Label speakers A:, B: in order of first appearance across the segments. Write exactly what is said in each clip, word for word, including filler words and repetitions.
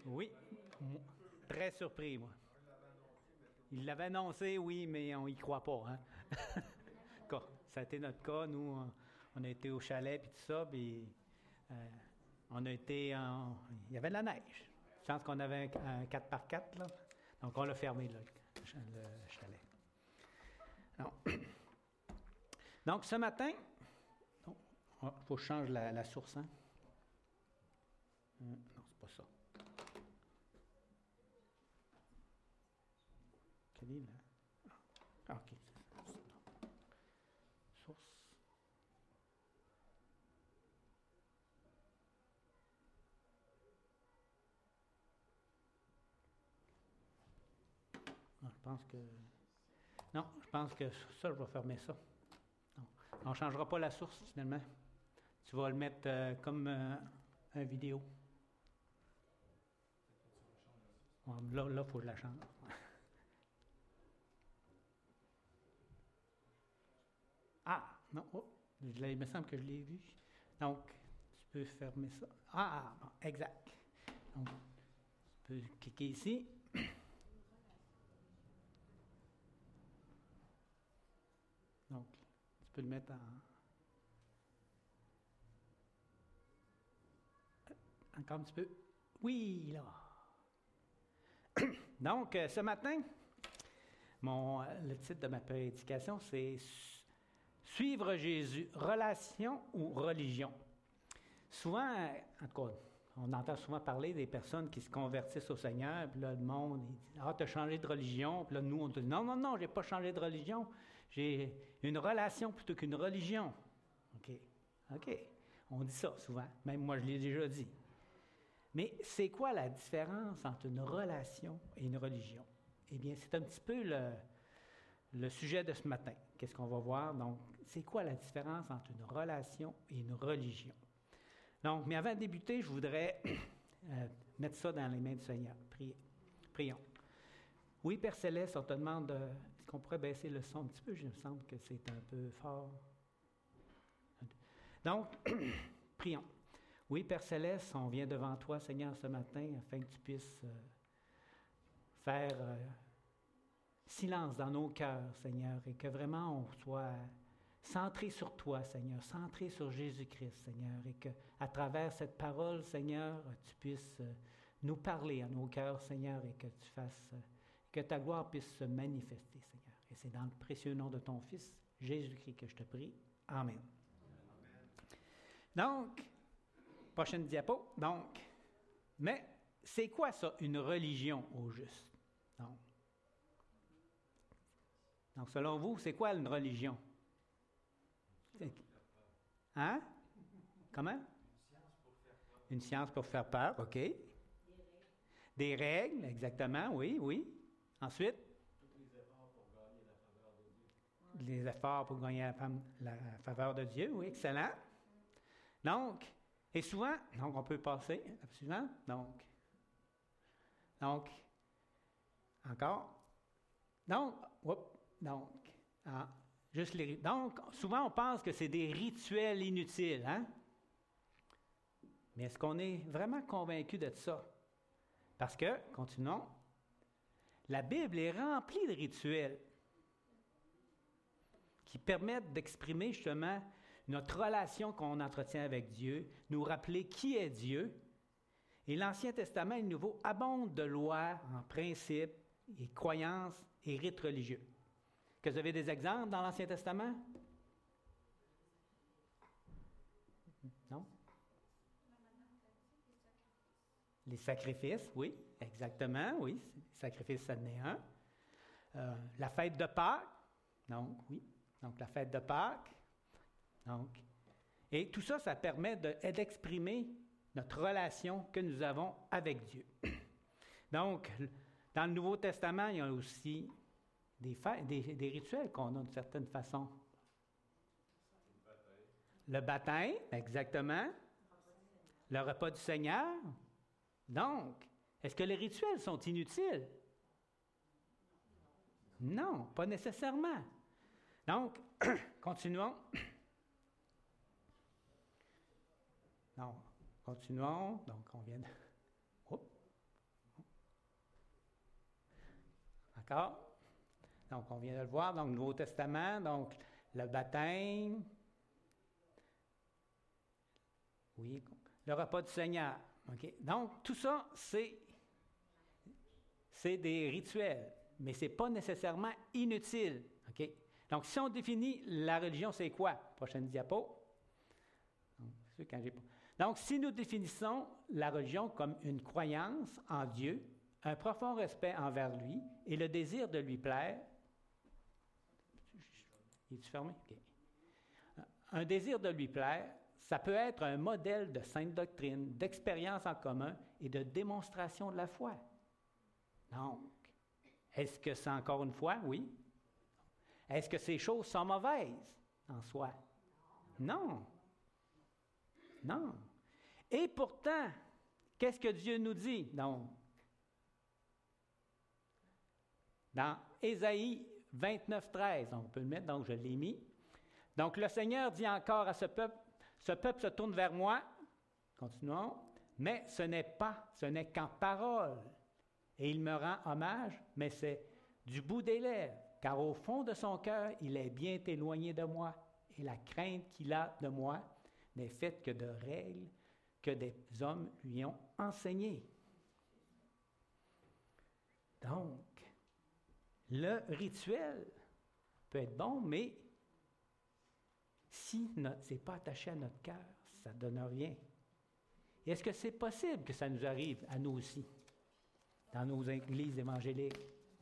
A: Oui, moi, très surpris, moi. Il l'avait annoncé, oui, mais on y croit pas, hein. En tout cas, ça a été notre cas. Nous, on, on a été au chalet puis tout ça, puis euh, on a été en... Il y avait de la neige. Je pense qu'on avait un, un quatre par quatre, là. Donc, on l'a fermé, là, le, ch- le chalet. Non. Donc, ce matin, il faut que je change la, la source, hein. Euh, non, c'est pas ça. Quelle est la... Ah, OK. C'est ça. Source. Ah, je pense que... Non, je pense que ça, je vais fermer ça. Non. On ne changera pas la source, finalement. Tu vas le mettre euh, comme euh, un vidéo. Ouais, là, il faut que je la change. Ah, non, oh, je l'ai- il me semble que je l'ai vu. Donc, tu peux fermer ça. Ah, bon, exact. Donc, tu peux cliquer ici. Donc, tu peux le mettre en... Encore un petit peu. Oui, là. Donc, euh, ce matin, mon, euh, le titre de ma prédication, c'est Suivre Jésus, relation ou religion. Souvent, en tout cas, on entend souvent parler des personnes qui se convertissent au Seigneur, puis là, le monde, il dit, ah, tu as changé de religion, puis là, nous, on dit, non, non, non, j'ai pas changé de religion, j'ai une relation plutôt qu'une religion. OK, OK, on dit ça souvent, même moi, je l'ai déjà dit. Mais c'est quoi la différence entre une relation et une religion? Eh bien, c'est un petit peu le, le sujet de ce matin. Qu'est-ce qu'on va voir? Donc, c'est quoi la différence entre une relation et une religion? Donc, mais avant de débuter, je voudrais euh, mettre ça dans les mains du Seigneur. Priez. Prions. Oui, Père Céleste, on te demande, de, est-ce qu'on pourrait baisser le son un petit peu? Je me semble que c'est un peu fort. Donc, prions. Oui, Père Céleste, on vient devant toi, Seigneur, ce matin, afin que tu puisses euh, faire euh, silence dans nos cœurs, Seigneur, et que vraiment on soit centré sur toi, Seigneur, centré sur Jésus-Christ, Seigneur, et qu'à travers cette parole, Seigneur, tu puisses euh, nous parler à nos cœurs, Seigneur, et que tu fasses, euh, que ta gloire puisse se manifester, Seigneur. Et c'est dans le précieux nom de ton Fils, Jésus-Christ, que je te prie. Amen. Donc, prochaine diapo. Donc, mais c'est quoi ça, une religion au juste? Donc, donc selon vous, c'est quoi une religion? C'est- Hein? Comment? Une science pour faire peur, OK. Des règles, exactement, oui, oui. Ensuite? Les efforts pour gagner la, femme, la faveur de Dieu, oui, excellent. Donc, et souvent, donc on peut passer à la suivante. Donc, donc, encore. Donc, oups, donc, ah, juste les. Donc, souvent on pense que c'est des rituels inutiles, hein? Mais est-ce qu'on est vraiment convaincu de ça? Parce que, continuons, la Bible est remplie de rituels qui permettent d'exprimer justement notre relation qu'on entretient avec Dieu, nous rappeler qui est Dieu. Et l'Ancien Testament et le Nouveau abondent de lois, en principes, et croyances et rites religieux. Que vous avez des exemples dans l'Ancien Testament? Non? Les sacrifices, oui, exactement, oui. Les sacrifices, ça en est un. Euh, la fête de Pâques, donc, oui. Donc, la fête de Pâques. Donc, et tout ça, ça permet de, d'exprimer notre relation que nous avons avec Dieu. Donc, dans le Nouveau Testament, il y a aussi des, fêtes, des, des rituels qu'on a d'une certaine façon. Le baptême, exactement. Le repas du Seigneur. Donc, est-ce que les rituels sont inutiles? Non, pas nécessairement. Donc, continuons. Non, continuons. Donc, on vient de... Oups. D'accord? Donc, on vient de le voir, donc, le Nouveau Testament, donc, le baptême, oui, le repas du Seigneur. Okay? Donc, tout ça, c'est, c'est des rituels, mais ce n'est pas nécessairement inutile. Okay? Donc, si on définit la religion, c'est quoi? Prochaine diapo. Donc, quand j'ai pas. Donc, si nous définissons la religion comme une croyance en Dieu, un profond respect envers lui et le désir de lui plaire, est-tu fermé? Okay. Un désir de lui plaire, ça peut être un modèle de sainte doctrine, d'expérience en commun et de démonstration de la foi. Donc, est-ce que c'est encore une fois? Oui. Est-ce que ces choses sont mauvaises en soi? Non. Non. Et pourtant, qu'est-ce que Dieu nous dit? Donc, dans Ésaïe vingt-neuf, treize, on peut le mettre, donc je l'ai mis. Donc, le Seigneur dit encore à ce peuple, ce peuple se tourne vers moi, continuons, mais ce n'est pas, ce n'est qu'en parole. Et il me rend hommage, mais c'est du bout des lèvres, car au fond de son cœur, il est bien éloigné de moi, et la crainte qu'il a de moi n'est faite que de règles que des hommes lui ont enseignées. Donc, le rituel peut être bon, mais si ce n'est pas attaché à notre cœur, ça ne donne rien. Et est-ce que c'est possible que ça nous arrive à nous aussi, dans nos églises évangéliques?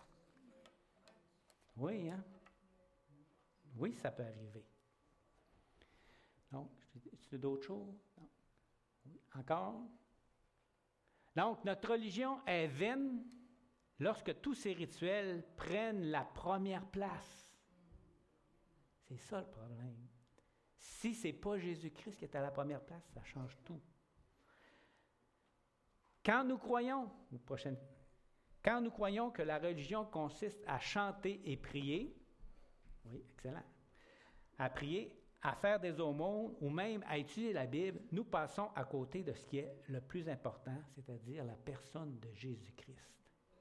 A: Oui, hein? Oui, ça peut arriver. Donc, c'est d'autres choses? Non. Oui. Encore? Donc, notre religion est vaine lorsque tous ces rituels prennent la première place. C'est ça le problème. Si ce n'est pas Jésus-Christ qui est à la première place, ça change tout. Quand nous croyons, ou prochaine, quand nous croyons que la religion consiste à chanter et prier, oui, excellent, à prier, à faire des aumônes ou même à étudier la Bible, nous passons à côté de ce qui est le plus important, c'est-à-dire la personne de Jésus-Christ.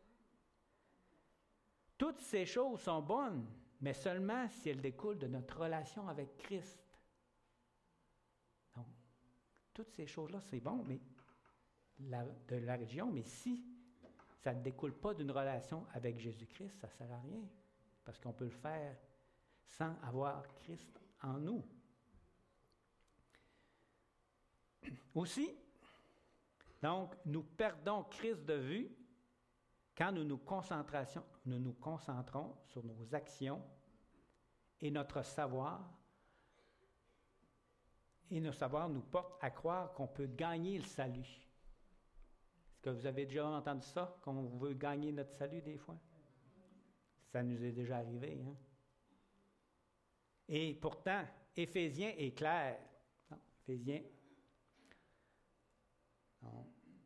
A: Toutes ces choses sont bonnes, mais seulement si elles découlent de notre relation avec Christ. Donc, toutes ces choses-là, c'est bon, mais la, de la religion, mais si ça ne découle pas d'une relation avec Jésus-Christ, ça ne sert à rien, parce qu'on peut le faire sans avoir Christ en nous. Aussi, donc, nous perdons Christ de vue quand nous nous, concentration, nous nous concentrons sur nos actions et notre savoir, et nos savoirs nous portent à croire qu'on peut gagner le salut. Est-ce que vous avez déjà entendu ça, qu'on veut gagner notre salut des fois? Ça nous est déjà arrivé, hein? Et pourtant, Éphésiens est clair. Non, Éphésiens. Non.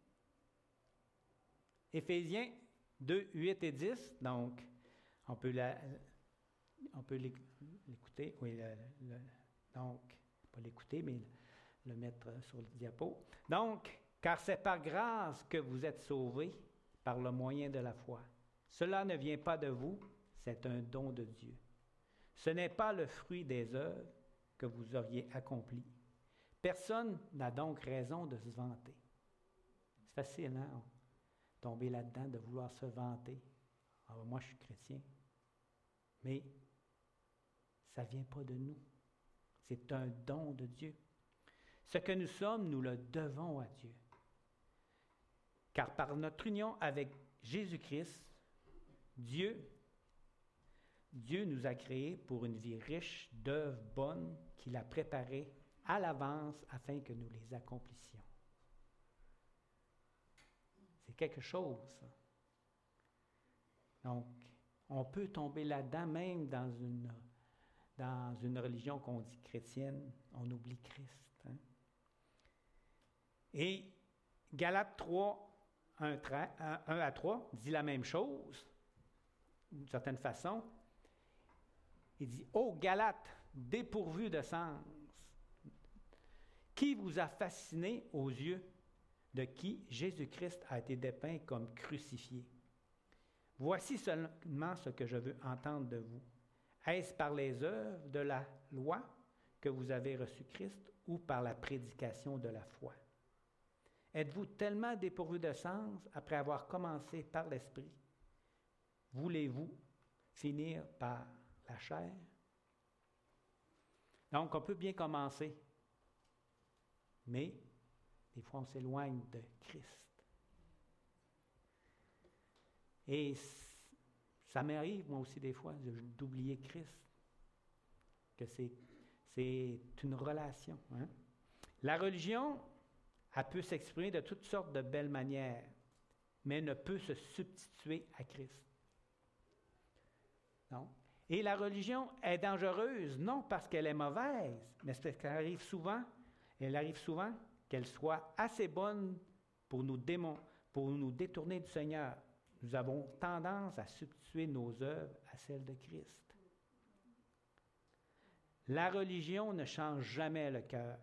A: Éphésiens deux, huit et dix, donc, on peut, la, on peut l'écouter, oui, le, le, donc, pas l'écouter, mais le mettre sur le diapo. Donc, car c'est par grâce que vous êtes sauvés par le moyen de la foi. Cela ne vient pas de vous, c'est un don de Dieu. Ce n'est pas le fruit des œuvres que vous auriez accompli. Personne n'a donc raison de se vanter. C'est facile, hein? Tomber là-dedans, de vouloir se vanter. Ah, moi, je suis chrétien. Mais ça ne vient pas de nous. C'est un don de Dieu. Ce que nous sommes, nous le devons à Dieu. Car par notre union avec Jésus-Christ, Dieu, Dieu nous a créés pour une vie riche d'œuvres bonnes qu'il a préparées à l'avance afin que nous les accomplissions. C'est quelque chose, ça. Donc, on peut tomber là-dedans, même dans une, dans une religion qu'on dit chrétienne, on oublie Christ. Hein? Et Galates trois, un à trois dit la même chose, d'une certaine façon. Il dit, « Ô Galates, dépourvus de sens, qui vous a fasciné aux yeux de qui Jésus-Christ a été dépeint comme crucifié? Voici seulement ce que je veux entendre de vous. Est-ce par les œuvres de la loi que vous avez reçu Christ ou par la prédication de la foi? Êtes-vous tellement dépourvu de sens après avoir commencé par l'Esprit? Voulez-vous finir par la chair? Donc, on peut bien commencer, mais des fois, on s'éloigne de Christ. Et ça m'arrive, moi aussi, des fois, d'oublier Christ, que c'est, c'est une relation. Hein? La religion, elle peut s'exprimer de toutes sortes de belles manières, mais ne peut se substituer à Christ. Non? Et la religion est dangereuse, non parce qu'elle est mauvaise, mais parce qu'elle arrive souvent, elle arrive souvent qu'elle soit assez bonne pour nous, démon, pour nous détourner du Seigneur. Nous avons tendance à substituer nos œuvres à celles de Christ. La religion ne change jamais le cœur.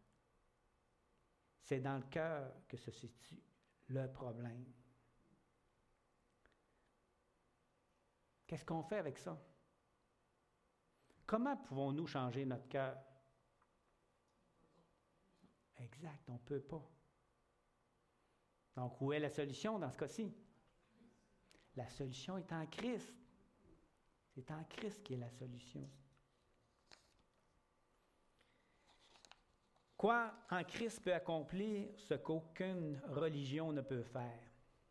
A: C'est dans le cœur que se situe le problème. Qu'est-ce qu'on fait avec ça? Comment pouvons-nous changer notre cœur? Exact, on ne peut pas. Donc, où est la solution dans ce cas-ci? La solution est en Christ. C'est en Christ qui est la solution. Quoi en Christ peut accomplir ce qu'aucune religion ne peut faire?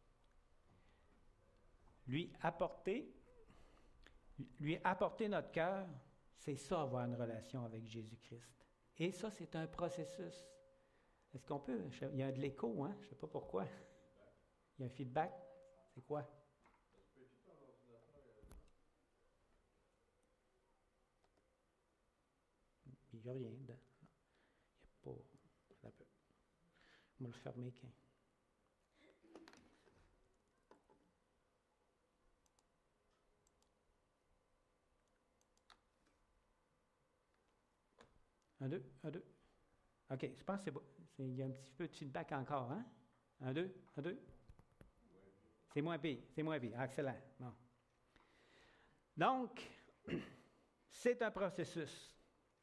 A: Lui apporter, lui apporter notre cœur, c'est ça, avoir une relation avec Jésus-Christ. Et ça, c'est un processus. Est-ce qu'on peut? Il y a de l'écho, hein? Je ne sais pas pourquoi. Il y a un feedback. C'est quoi? Il n'y a rien dedans. Il n'y a pas. Un peu. On va le fermer. Quand. Un, deux, un, deux. OK, je pense que c'est bon. C'est, il y a un petit peu de feedback encore, hein? Un, deux, un, deux. C'est moins pire, c'est moins pire. Excellent. Bon. Donc, c'est un processus.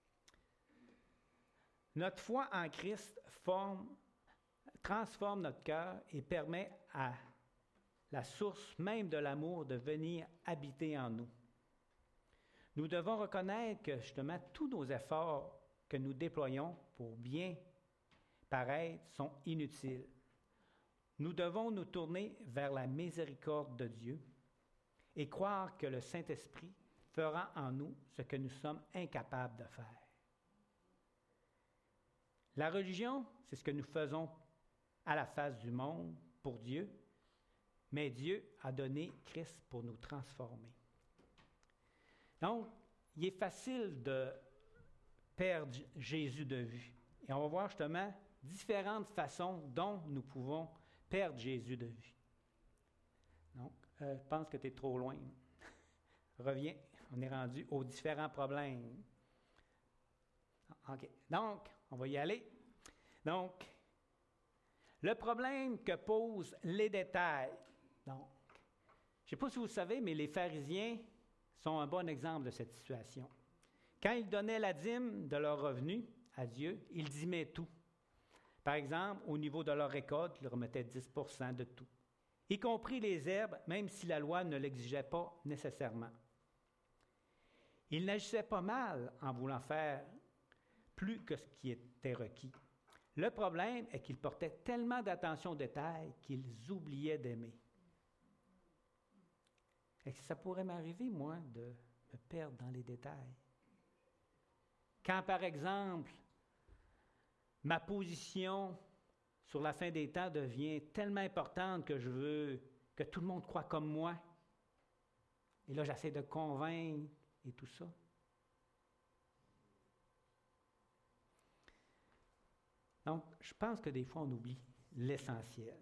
A: Notre foi en Christ forme, transforme notre cœur et permet à la source même de l'amour de venir habiter en nous. Nous devons reconnaître que justement tous nos efforts que nous déployons pour bien paraître sont inutiles. Nous devons nous tourner vers la miséricorde de Dieu et croire que le Saint-Esprit fera en nous ce que nous sommes incapables de faire. La religion, c'est ce que nous faisons à la face du monde pour Dieu, mais Dieu a donné Christ pour nous transformer. Donc, il est facile de perdre Jésus de vue. Et on va voir justement différentes façons dont nous pouvons perdre Jésus de vue. Donc, euh, je pense que tu es trop loin. Reviens, on est rendu aux différents problèmes. OK. Donc, on va y aller. Donc, le problème que posent les détails. Donc, je ne sais pas si vous le savez, mais les pharisiens sont un bon exemple de cette situation. Quand ils donnaient la dîme de leurs revenus à Dieu, ils dimaient tout. Par exemple, au niveau de leur récolte, ils remettaient dix pour cent de tout, y compris les herbes, même si la loi ne l'exigeait pas nécessairement. Ils n'agissaient pas mal en voulant faire plus que ce qui était requis. Le problème est qu'ils portaient tellement d'attention aux détails qu'ils oubliaient d'aimer. Et ça pourrait m'arriver, moi, de me perdre dans les détails. Quand, par exemple, ma position sur la fin des temps devient tellement importante que je veux que tout le monde croie comme moi, et là, j'essaie de convaincre et tout ça. Donc, je pense que des fois, on oublie l'essentiel.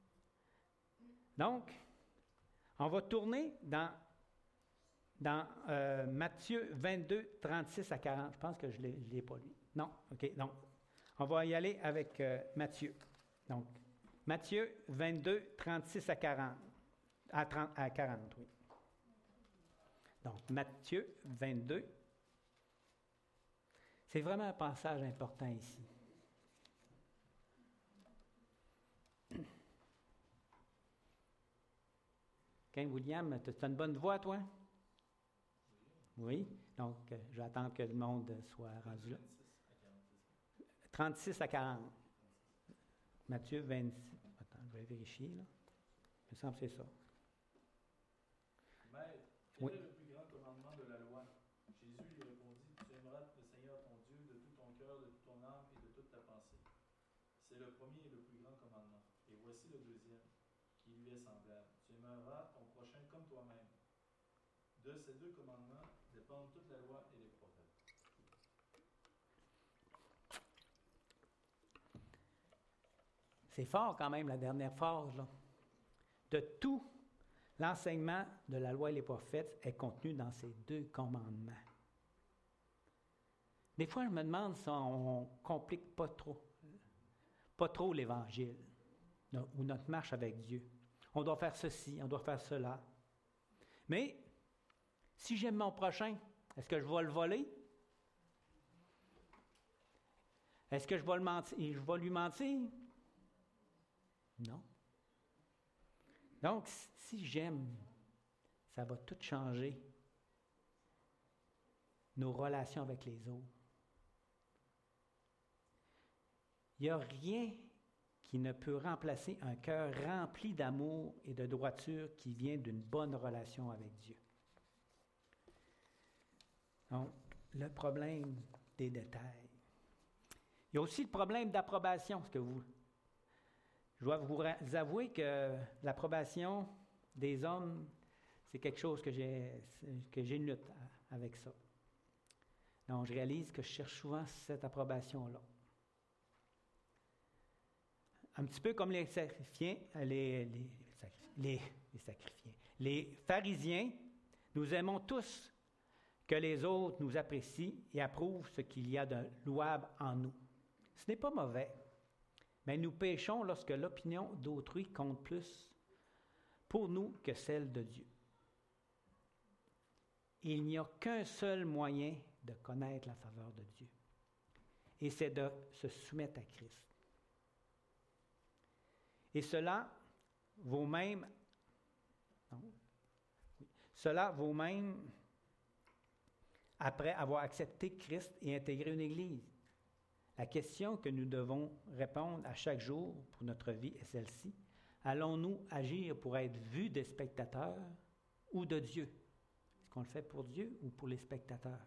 A: Donc, on va tourner dans, dans euh, Matthieu vingt-deux, trente-six à quarante. Je pense que je ne l'ai pas lu. Non, OK. Donc, on va y aller avec euh, Matthieu. Donc, Matthieu vingt-deux, trente-six à quarante. À, trente, à quarante, oui. Donc, Matthieu vingt-deux. C'est vraiment un passage important ici. Ken William, tu as une bonne voix, toi? Oui. Donc, euh, je vais attendre que le monde soit rendu là. trente-six à quarante. Matthieu vingt-six. Attends, je vais vérifier, là. Il me semble que c'est ça.
B: Maître, quel oui. est le plus grand commandement de la loi? Jésus lui répondit, tu aimeras le Seigneur ton Dieu de tout ton cœur, de toute ton âme et de toute ta pensée. C'est le premier et le plus grand commandement. Et voici le deuxième, qui lui est semblable. Tu aimeras ton prochain comme toi-même. De ces deux commandements dépendent toute la loi et les prophètes.
A: C'est fort quand même, la dernière phrase, là. De tout l'enseignement de la loi et les prophètes est contenu dans ces deux commandements. Des fois, je me demande si on ne complique pas trop, pas trop l'Évangile ou notre marche avec Dieu. On doit faire ceci, on doit faire cela. Mais, si j'aime mon prochain, est-ce que je vais le voler? Est-ce que je vais, le mentir, je vais lui mentir? Non. Donc, si j'aime, ça va tout changer. Nos relations avec les autres. Il n'y a rien qui ne peut remplacer un cœur rempli d'amour et de droiture qui vient d'une bonne relation avec Dieu. Donc, le problème des détails. Il y a aussi le problème d'approbation. Est-ce que vous... Je dois vous avouer que l'approbation des hommes, c'est quelque chose que j'ai, que j'ai une lutte avec ça. Donc, je réalise que je cherche souvent cette approbation-là. Un petit peu comme les sacrifiés, les, les, les, les sacrifiés. Les pharisiens, nous aimons tous que les autres nous apprécient et approuvent ce qu'il y a de louable en nous. Ce n'est pas mauvais. Mais nous péchons lorsque l'opinion d'autrui compte plus pour nous que celle de Dieu. Il n'y a qu'un seul moyen de connaître la faveur de Dieu, et c'est de se soumettre à Christ. Et cela vaut même, non, cela vaut même après avoir accepté Christ et intégré une Église. La question que nous devons répondre à chaque jour pour notre vie est celle-ci. Allons-nous agir pour être vus des spectateurs ou de Dieu? Est-ce qu'on le fait pour Dieu ou pour les spectateurs?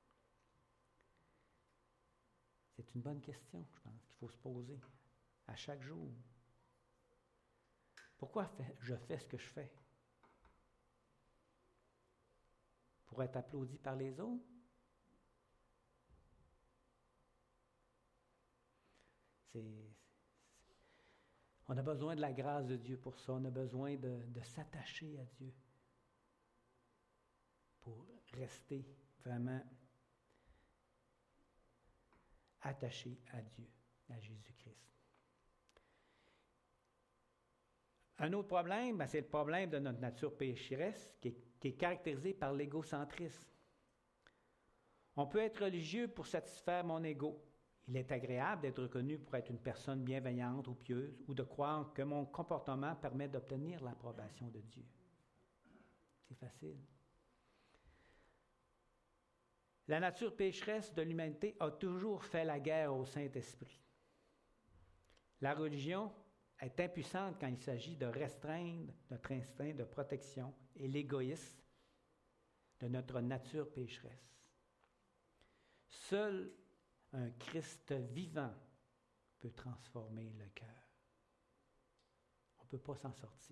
A: C'est une bonne question, je pense, qu'il faut se poser à chaque jour. Pourquoi je fais ce que je fais? Pour être applaudi par les autres? C'est, c'est, on a besoin de la grâce de Dieu pour ça. On a besoin de, de s'attacher à Dieu pour rester vraiment attaché à Dieu, à Jésus-Christ. Un autre problème, ben, c'est le problème de notre nature pécheresse qui est, qui est caractérisé par l'égocentrisme. On peut être religieux pour satisfaire mon ego. Il est agréable d'être reconnu pour être une personne bienveillante ou pieuse, ou de croire que mon comportement permet d'obtenir l'approbation de Dieu. C'est facile. La nature pécheresse de l'humanité a toujours fait la guerre au Saint-Esprit. La religion est impuissante quand il s'agit de restreindre notre instinct de protection et l'égoïsme de notre nature pécheresse. Seul un Christ vivant peut transformer le cœur. On ne peut pas s'en sortir.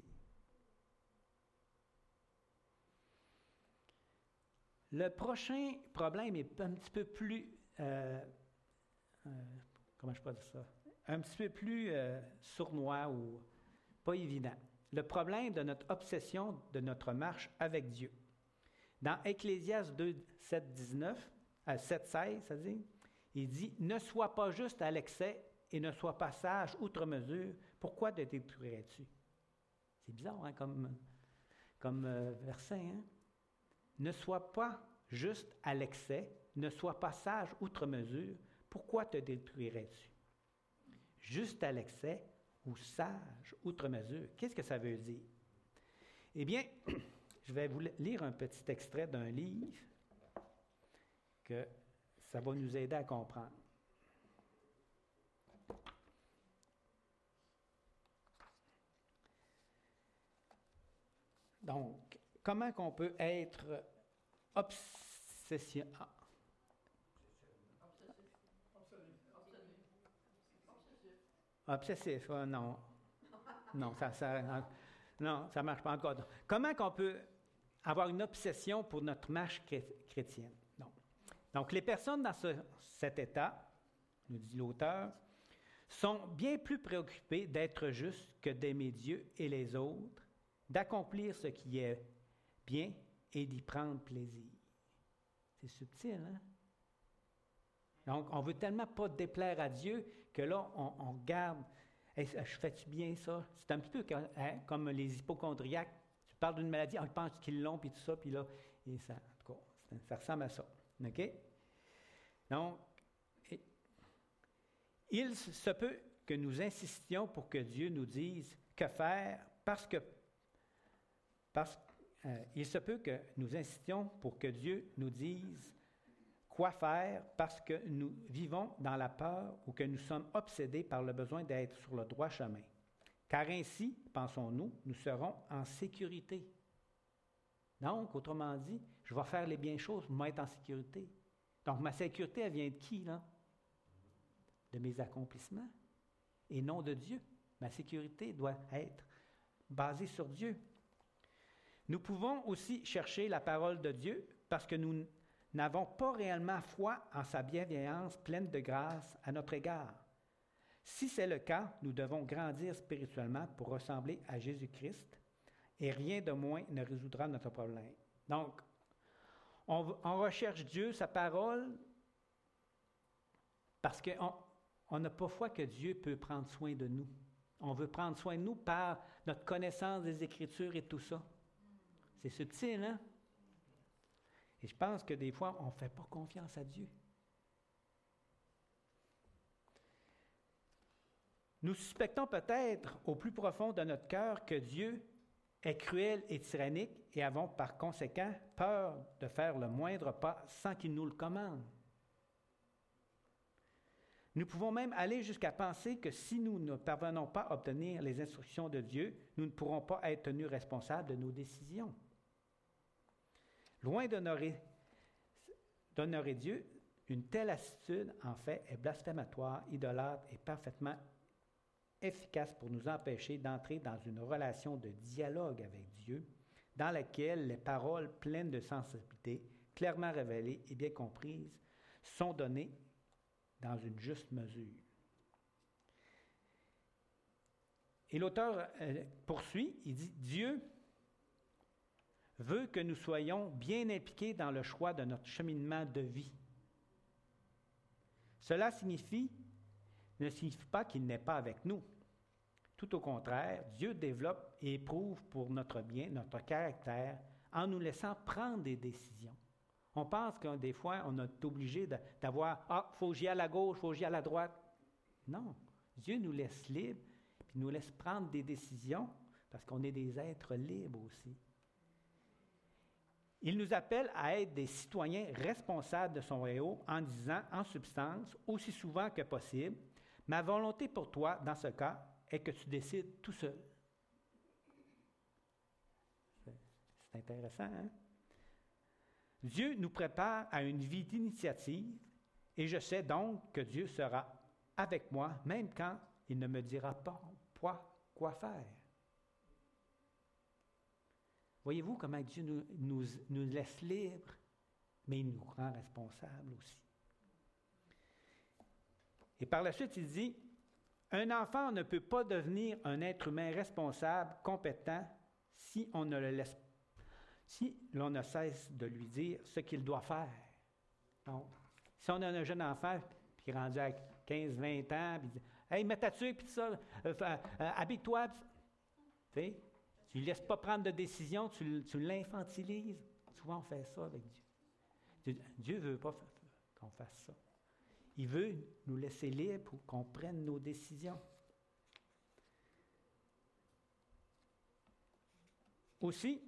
A: Le prochain problème est un petit peu plus, euh, euh, comment je peux dire ça, un petit peu plus euh, sournois ou pas évident. Le problème de notre obsession, de notre marche avec Dieu. Dans Ecclésiaste deux, sept, dix-neuf, euh, sept, seize, ça dit, il dit « Ne sois pas juste à l'excès et ne sois pas sage outre mesure. Pourquoi te détruirais-tu? » C'est bizarre, hein, comme comme euh, verset. Hein? Ne sois pas juste à l'excès, ne sois pas sage outre mesure. Pourquoi te détruirais-tu? Juste à l'excès ou sage outre mesure. Qu'est-ce que ça veut dire? Eh bien, je vais vous lire un petit extrait d'un livre que ça va nous aider à comprendre. Donc, comment qu'on peut être obsession... Obsessif, oh non. Non, ça ça, non, ça marche pas encore. Comment qu'on peut avoir une obsession pour notre marche chrétienne? Non. Donc, les personnes dans ce, cet état, nous dit l'auteur, sont bien plus préoccupées d'être justes que d'aimer Dieu et les autres, d'accomplir ce qui est bien et d'y prendre plaisir. C'est subtil, hein? Donc, on veut tellement pas déplaire à Dieu que là, on, on regarde, hey, je fais-tu bien ça? C'est un petit peu comme, hein, comme les hypochondriaques. Tu parles d'une maladie, on pense qu'ils l'ont, puis tout ça, puis là, et ça, en tout cas, ça ressemble à ça. OK? Donc, il se peut que nous insistions pour que Dieu nous dise que faire, parce que, parce, euh, il se peut que nous insistions pour que Dieu nous dise quoi faire parce que nous vivons dans la peur ou que nous sommes obsédés par le besoin d'être sur le droit chemin. Car ainsi, pensons-nous, nous serons en sécurité. Donc, autrement dit, je vais faire les bien choses pour m'être en sécurité. Donc, ma sécurité, elle vient de qui, là? De mes accomplissements et non de Dieu. Ma sécurité doit être basée sur Dieu. Nous pouvons aussi chercher la parole de Dieu parce que nous n'avons pas réellement foi en sa bienveillance pleine de grâce à notre égard. Si c'est le cas, nous devons grandir spirituellement pour ressembler à Jésus-Christ et rien de moins ne résoudra notre problème. Donc, on, on recherche Dieu, sa parole, parce qu'on n'a pas foi que Dieu peut prendre soin de nous. On veut prendre soin de nous par notre connaissance des Écritures et tout ça. C'est subtil, hein? Et je pense que des fois, on ne fait pas confiance à Dieu. Nous suspectons peut-être au plus profond de notre cœur que Dieu est cruel et tyrannique et avons par conséquent peur de faire le moindre pas sans qu'il nous le commande. Nous pouvons même aller jusqu'à penser que si nous ne parvenons pas à obtenir les instructions de Dieu, nous ne pourrons pas être tenus responsables de nos décisions. Loin d'honorer, d'honorer Dieu, une telle attitude, en fait, est blasphématoire, idolâtre et parfaitement efficace pour nous empêcher d'entrer dans une relation de dialogue avec Dieu, dans laquelle les paroles pleines de sensibilité, clairement révélées et bien comprises, sont données dans une juste mesure. Et l'auteur euh, poursuit, il dit « Dieu veut que nous soyons bien impliqués dans le choix de notre cheminement de vie. Cela signifie, ne signifie pas qu'il n'est pas avec nous. Tout au contraire, Dieu développe et éprouve pour notre bien notre caractère en nous laissant prendre des décisions. On pense que des fois, on est obligé de, d'avoir « Ah, il faut que j'y aille à la gauche, il faut que j'y aille à la droite. » Non, Dieu nous laisse libres, puis nous laisse prendre des décisions parce qu'on est des êtres libres aussi. Il nous appelle à être des citoyens responsables de son royaume en disant, en substance, aussi souvent que possible, « Ma volonté pour toi, dans ce cas, est que tu décides tout seul. » C'est, c'est intéressant, hein? Dieu nous prépare à une vie d'initiative et je sais donc que Dieu sera avec moi, même quand il ne me dira pas quoi, quoi faire. Voyez-vous comment Dieu nous, nous, nous laisse libres, mais il nous rend responsables aussi. Et par la suite, il dit, « Un enfant ne peut pas devenir un être humain responsable, compétent, si on ne le laisse, si l'on ne cesse de lui dire ce qu'il doit faire. » Donc, si on a un jeune enfant, puis rendu à quinze vingt ans, puis il dit, « Hey, mets ta tuque, puis ça, euh, euh, habille-toi. » Tu sais, Tu ne laisses pas prendre de décision, tu, tu l'infantilises. Souvent, on fait ça avec Dieu. Dieu ne veut pas qu'on fasse ça. Il veut nous laisser libres pour qu'on prenne nos décisions. Aussi,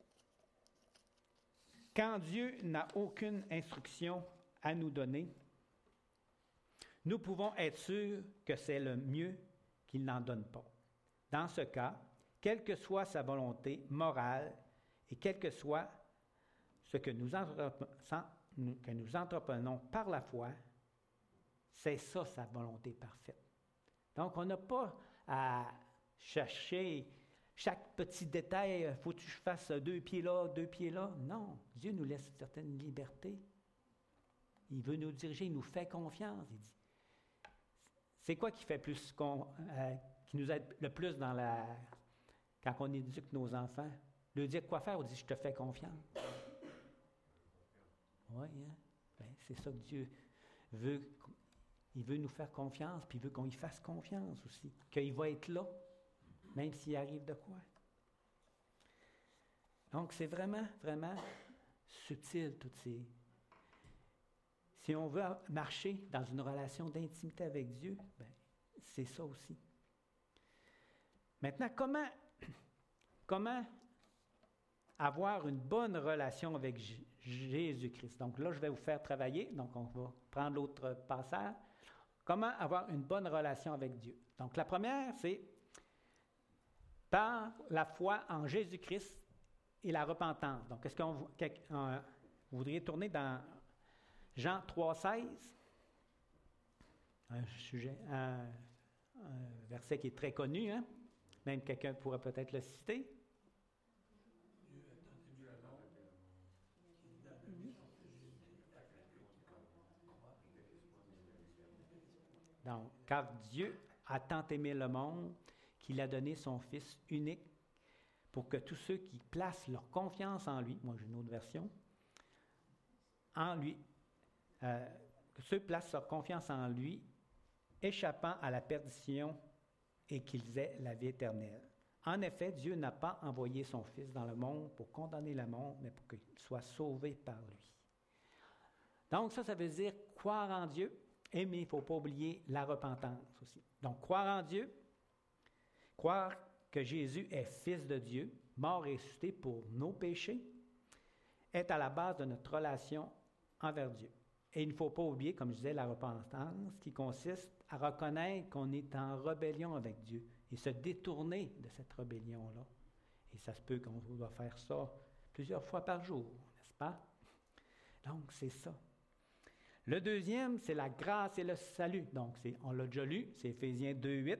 A: quand Dieu n'a aucune instruction à nous donner, nous pouvons être sûrs que c'est le mieux qu'il n'en donne pas. Dans ce cas, quelle que soit sa volonté morale et quel que soit ce que nous, entrepre- que nous entreprenons par la foi, c'est ça sa volonté parfaite. Donc, on n'a pas à chercher chaque petit détail, faut que je fasse deux pieds là, deux pieds là. Non, Dieu nous laisse une certaine liberté. Il veut nous diriger, il nous fait confiance. Il dit, c'est quoi qui fait plus, qu'on, euh, qui nous aide le plus dans la, quand on éduque nos enfants? Leur dire quoi faire, on dit, je te fais confiance. Oui, hein? Ben, c'est ça que Dieu veut. Il veut nous faire confiance, puis il veut qu'on y fasse confiance aussi, qu'il va être là, même s'il arrive de quoi. Donc, c'est vraiment, vraiment subtil, toutes ces... Si on veut marcher dans une relation d'intimité avec Dieu, ben, c'est ça aussi. Maintenant, comment, comment avoir une bonne relation avec J- Jésus-Christ? Donc là, je vais vous faire travailler, donc on va prendre l'autre passage. Comment avoir une bonne relation avec Dieu? Donc la première, c'est par la foi en Jésus-Christ et la repentance. Donc, est-ce qu'on euh, vous voudriez tourner dans Jean trois, seize? Un sujet, un, un verset qui est très connu, hein? Même quelqu'un pourrait peut-être le citer. Donc, car Dieu a tant aimé le monde qu'il a donné son Fils unique pour que tous ceux qui placent leur confiance en lui, moi j'ai une autre version, en lui, euh, que ceux qui placent leur confiance en lui, échappant à la perdition et qu'ils aient la vie éternelle. En effet, Dieu n'a pas envoyé son Fils dans le monde pour condamner le monde, mais pour qu'il soit sauvé par lui. Donc ça, ça veut dire croire en Dieu, et mais il ne faut pas oublier la repentance aussi. Donc croire en Dieu, croire que Jésus est Fils de Dieu, mort et ressuscité pour nos péchés, est à la base de notre relation envers Dieu. Et il ne faut pas oublier, comme je disais, la repentance qui consiste à reconnaître qu'on est en rébellion avec Dieu et se détourner de cette rébellion-là. Et ça se peut qu'on doit faire ça plusieurs fois par jour, n'est-ce pas? Donc, c'est ça. Le deuxième, c'est la grâce et le salut. Donc, c'est, on l'a déjà lu, c'est Éphésiens deux, huit.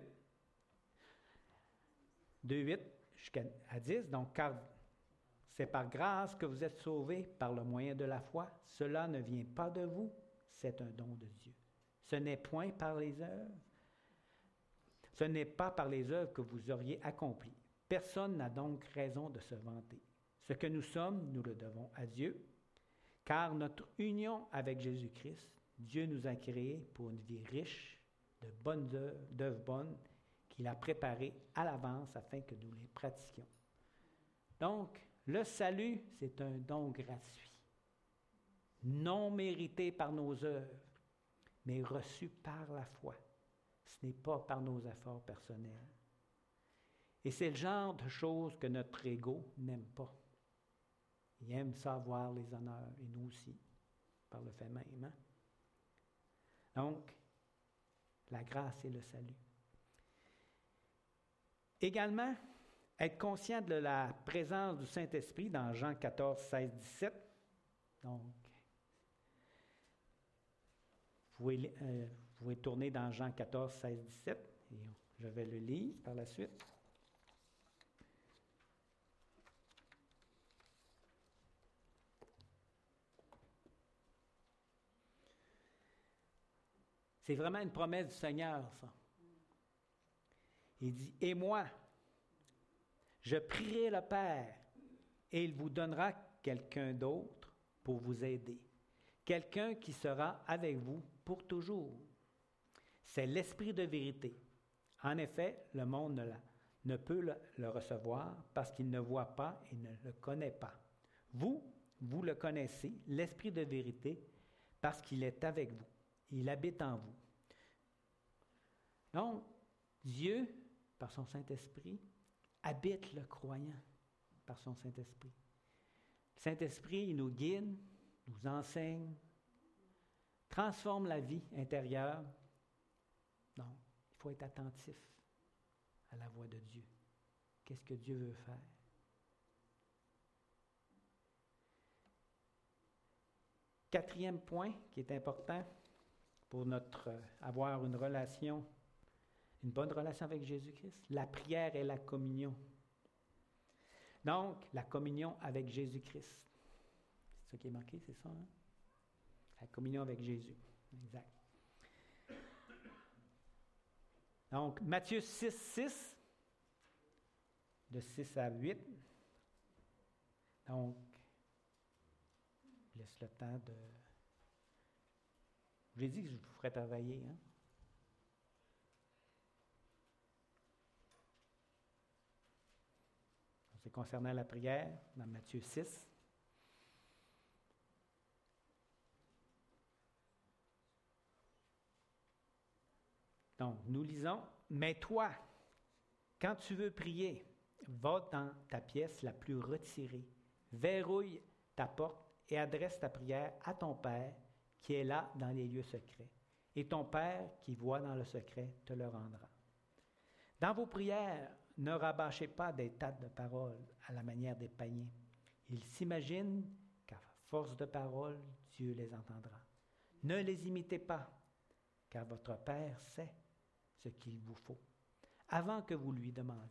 A: deux, huit jusqu'à dix. Donc, car c'est par grâce que vous êtes sauvés par le moyen de la foi. Cela ne vient pas de vous, c'est un don de Dieu. Ce n'est point par les œuvres. Ce n'est pas par les œuvres que vous auriez accomplies. Personne n'a donc raison de se vanter. Ce que nous sommes, nous le devons à Dieu, car notre union avec Jésus-Christ, Dieu nous a créés pour une vie riche de bonnes œuvres, d'œuvres bonnes qu'il a préparées à l'avance afin que nous les pratiquions. Donc, le salut, c'est un don gratuit, non mérité par nos œuvres, mais reçu par la foi. Ce n'est pas par nos efforts personnels. Et c'est le genre de choses que notre ego n'aime pas. Il aime savoir les honneurs, et nous aussi, par le fait même. Hein? Donc, la grâce et le salut. Également, être conscient de la présence du Saint-Esprit dans Jean quatorze, seize, dix-sept. Donc, vous pouvez, euh, vous pouvez tourner dans Jean quatorze, seize, dix-sept, et je vais le lire par la suite. C'est vraiment une promesse du Seigneur, ça. Il dit, « Et moi, je prierai le Père, et il vous donnera quelqu'un d'autre pour vous aider, quelqu'un qui sera avec vous pour toujours. C'est l'Esprit de vérité. En effet, le monde ne, la, ne peut le, le recevoir parce qu'il ne voit pas et ne le connaît pas. Vous, vous le connaissez, l'Esprit de vérité, parce qu'il est avec vous. Il habite en vous. Donc, Dieu, par son Saint-Esprit, habite le croyant par son Saint-Esprit. Le Saint-Esprit, il nous guide, nous enseigne, transforme la vie intérieure. Donc, il faut être attentif à la voix de Dieu. Qu'est-ce que Dieu veut faire? Quatrième point qui est important pour notre euh, avoir une relation, une bonne relation avec Jésus-Christ, la prière et la communion. Donc, la communion avec Jésus-Christ. C'est ça qui est marqué, c'est ça, hein? La communion avec Jésus. Exact. Donc, Matthieu six, six, de six à huit. Donc, je laisse le temps de... J'ai dit que je vous ferais travailler, hein? C'est concernant la prière, dans Matthieu six. Donc, nous lisons, « Mais toi, quand tu veux prier, va dans ta pièce la plus retirée, verrouille ta porte et adresse ta prière à ton Père qui est là dans les lieux secrets. Et ton Père qui voit dans le secret te le rendra. Dans vos prières, ne rabâchez pas des tas de paroles à la manière des païens. Ils s'imaginent qu'à force de paroles, Dieu les entendra. Ne les imitez pas, car votre Père sait ce qu'il vous faut, avant que vous lui demandiez. »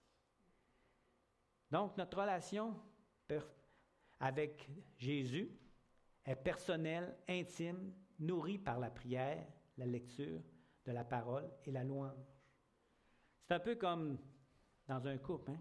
A: Donc, notre relation avec Jésus est personnelle, intime, nourrie par la prière, la lecture de la parole et la louange. C'est un peu comme dans un couple. Hein?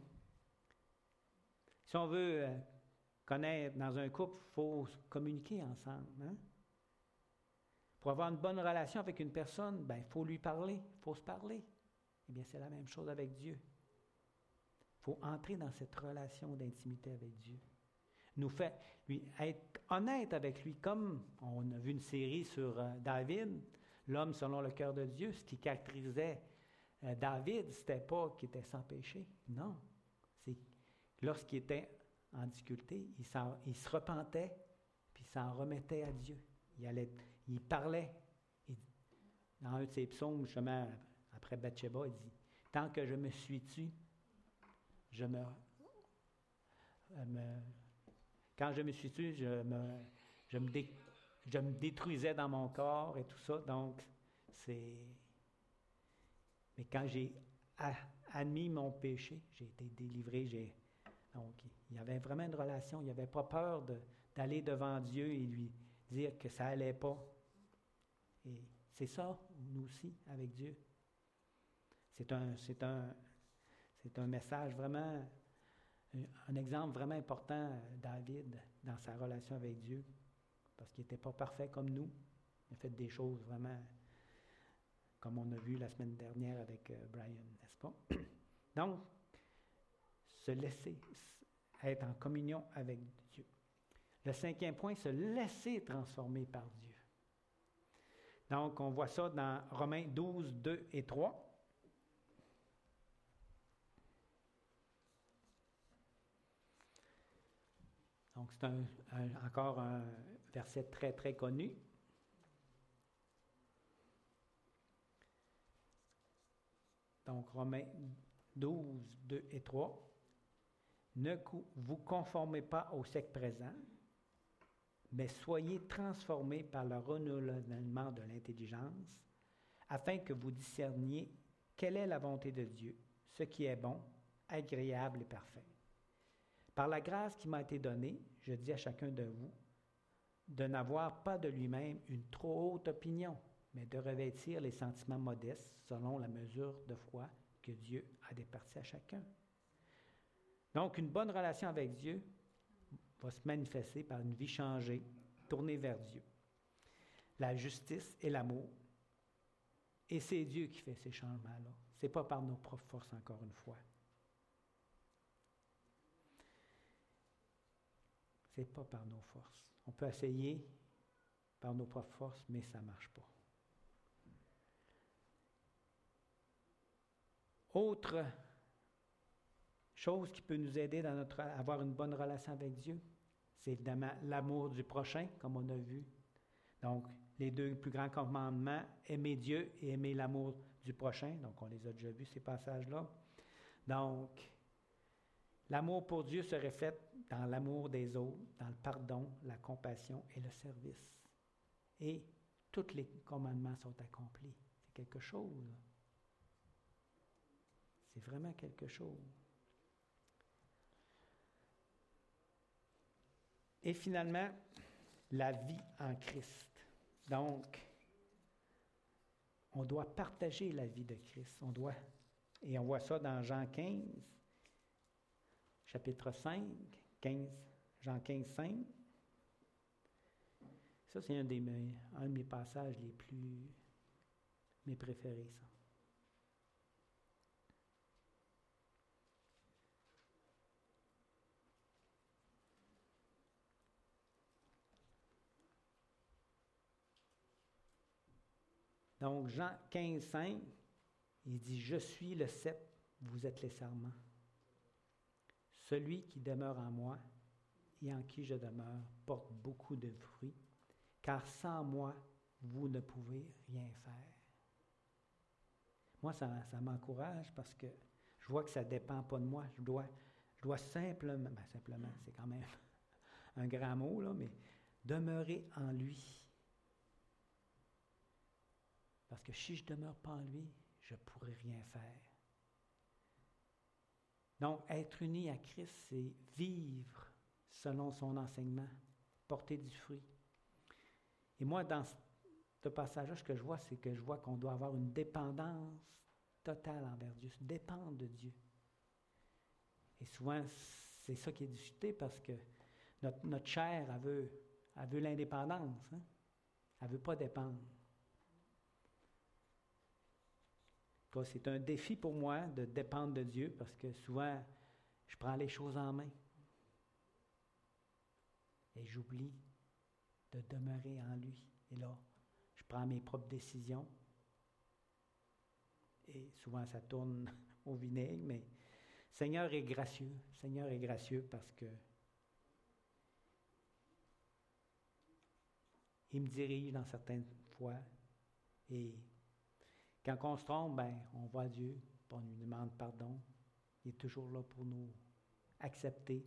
A: Si on veut euh, connaître dans un couple, il faut communiquer ensemble. Hein? Pour avoir une bonne relation avec une personne, ben, il faut lui parler, il faut se parler. Eh bien, c'est la même chose avec Dieu. Il faut entrer dans cette relation d'intimité avec Dieu. Nous fait, lui, être honnête avec lui, comme on a vu une série sur euh, David, l'homme selon le cœur de Dieu, ce qui caractérisait euh, David, ce n'était pas qu'il était sans péché. Non. C'est lorsqu'il était en difficulté, il, il se repentait, puis il s'en remettait à Dieu. Il, allait, il parlait. Il, dans un de ses psaumes, justement, après Bathsheba, il dit « Tant que je me suis tu, je me... Euh, me Quand je me suis tué, je me, je, me dé, je me détruisais dans mon corps et tout ça. Donc, c'est... Mais quand j'ai a, admis mon péché, j'ai été délivré. J'ai, donc, il y avait vraiment une relation. Il n'avait pas peur de, d'aller devant Dieu et lui dire que ça n'allait pas. Et c'est ça, nous aussi, avec Dieu. C'est un, c'est un, c'est un message vraiment... Un exemple vraiment important, David, dans sa relation avec Dieu, parce qu'il n'était pas parfait comme nous. Il a fait des choses vraiment, comme on a vu la semaine dernière avec Brian, n'est-ce pas? Donc, se laisser être en communion avec Dieu. Le cinquième point, se laisser transformer par Dieu. Donc, on voit ça dans Romains douze, deux et trois. Donc, c'est un, un, encore un verset très, très connu. Donc, Romains douze, deux et trois. Ne vous conformez pas au siècle présent, mais soyez transformés par le renouvellement de l'intelligence, afin que vous discerniez quelle est la volonté de Dieu, ce qui est bon, agréable et parfait. Par la grâce qui m'a été donnée, je dis à chacun de vous de n'avoir pas de lui-même une trop haute opinion, mais de revêtir les sentiments modestes selon la mesure de foi que Dieu a départie à chacun. Donc, une bonne relation avec Dieu va se manifester par une vie changée, tournée vers Dieu. La justice et l'amour. Et c'est Dieu qui fait ces changements-là. Ce n'est pas par nos propres forces, encore une fois. Ce n'est pas par nos forces. On peut essayer par nos propres forces, mais ça ne marche pas. Autre chose qui peut nous aider dans notre, à avoir une bonne relation avec Dieu, c'est évidemment l'amour du prochain, comme on a vu. Donc, les deux plus grands commandements, aimer Dieu et aimer l'amour du prochain. Donc, on les a déjà vus, ces passages-là. Donc, l'amour pour Dieu se reflète dans l'amour des autres, dans le pardon, la compassion et le service. Et tous les commandements sont accomplis. C'est quelque chose. C'est vraiment quelque chose. Et finalement, la vie en Christ. Donc, on doit partager la vie de Christ. On doit, et on voit ça dans Jean quinze, chapitre cinq, quinze, Jean quinze, cinq. Ça, c'est un, des, un de mes passages les plus, mes préférés, ça. Donc, Jean quinze, cinq, il dit, « Je suis le cep, vous êtes les sarments. Celui qui demeure en moi et en qui je demeure porte beaucoup de fruits, car sans moi, vous ne pouvez rien faire. » Moi, ça, ça m'encourage parce que je vois que ça ne dépend pas de moi. Je dois, je dois simplement, ben simplement, c'est quand même un grand mot, là, mais demeurer en lui. Parce que si je ne demeure pas en lui, je ne pourrai rien faire. Donc, être uni à Christ, c'est vivre selon son enseignement, porter du fruit. Et moi, dans ce passage-là, ce que je vois, c'est que je vois qu'on doit avoir une dépendance totale envers Dieu, se dépendre de Dieu. Et souvent, c'est ça qui est discuté parce que notre, notre chair, elle veut, elle veut l'indépendance. Hein? Elle ne veut pas dépendre. C'est un défi pour moi de dépendre de Dieu parce que souvent, je prends les choses en main et j'oublie de demeurer en lui. Et là, je prends mes propres décisions et souvent ça tourne au vinaigre, mais Seigneur est gracieux. Seigneur est gracieux parce que il me dirige dans certaines fois et quand on se trompe, ben, on voit Dieu, puis on lui demande pardon. Il est toujours là pour nous accepter,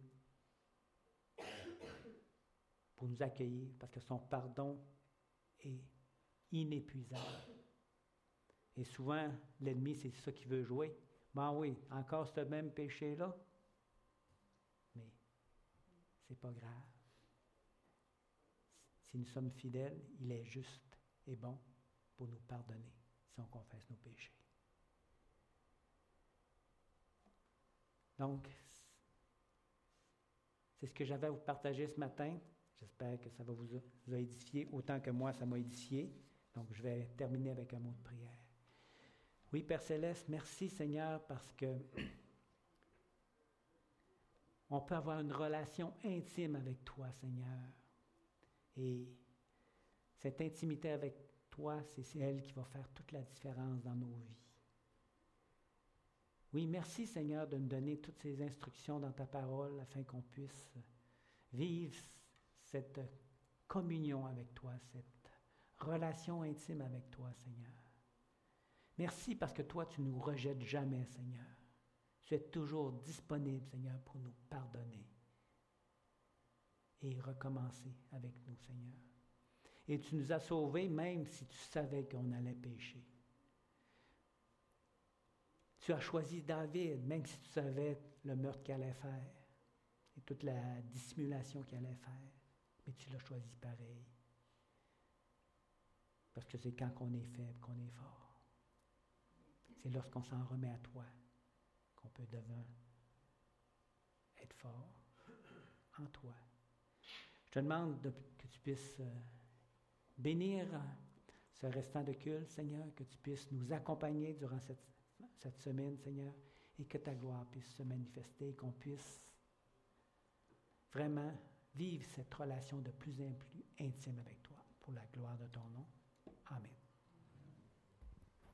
A: pour nous accueillir, parce que son pardon est inépuisable. Et souvent, l'ennemi, c'est ça qu'il veut jouer. Ben oui, encore ce même péché-là, mais c'est pas grave. Si nous sommes fidèles, il est juste et bon pour nous pardonner. Si on confesse nos péchés. Donc, c'est ce que j'avais à vous partager ce matin. J'espère que ça va vous, vous édifier autant que moi, ça m'a édifié. Donc, je vais terminer avec un mot de prière. Oui, Père Céleste, merci Seigneur parce que on peut avoir une relation intime avec toi, Seigneur. Et cette intimité avec toi, c'est elle qui va faire toute la différence dans nos vies. Oui, merci Seigneur de nous donner toutes ces instructions dans ta parole afin qu'on puisse vivre cette communion avec toi, cette relation intime avec toi, Seigneur. Merci parce que toi, tu ne nous rejettes jamais, Seigneur. Tu es toujours disponible, Seigneur, pour nous pardonner et recommencer avec nous, Seigneur. Et tu nous as sauvés même si tu savais qu'on allait pécher. Tu as choisi David, même si tu savais le meurtre qu'il allait faire et toute la dissimulation qu'il allait faire. Mais tu l'as choisi pareil. Parce que c'est quand on est faible qu'on est fort. C'est lorsqu'on s'en remet à toi qu'on peut devenir être fort en toi. Je te demande de, que tu puisses euh, bénir ce restant de culte, Seigneur, que tu puisses nous accompagner durant cette, cette semaine, Seigneur, et que ta gloire puisse se manifester, qu'on puisse vraiment vivre cette relation de plus en plus intime avec toi, pour la gloire de ton nom.